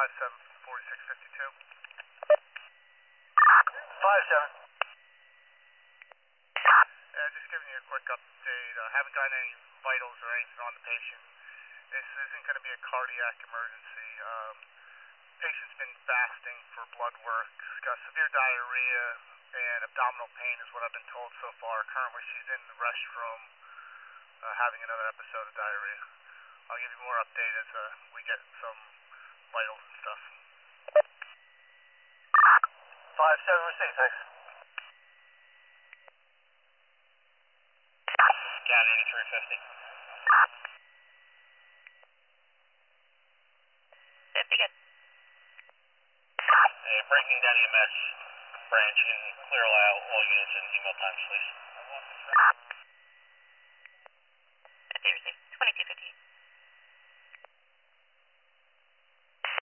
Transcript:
574652. 57. Just giving you a quick update. Haven't gotten any vitals or anything on the patient. This isn't going to be a cardiac emergency. Patient's been fasting for blood work. She's got severe diarrhea and abdominal pain is what I've been told so far. Currently she's in the restroom having another episode of diarrhea. I'll give you more update as we get some vitals and stuff. 57 received, thanks. Scan 8350. 50 good. Breaking down EMS branch and clear all units and email times, please.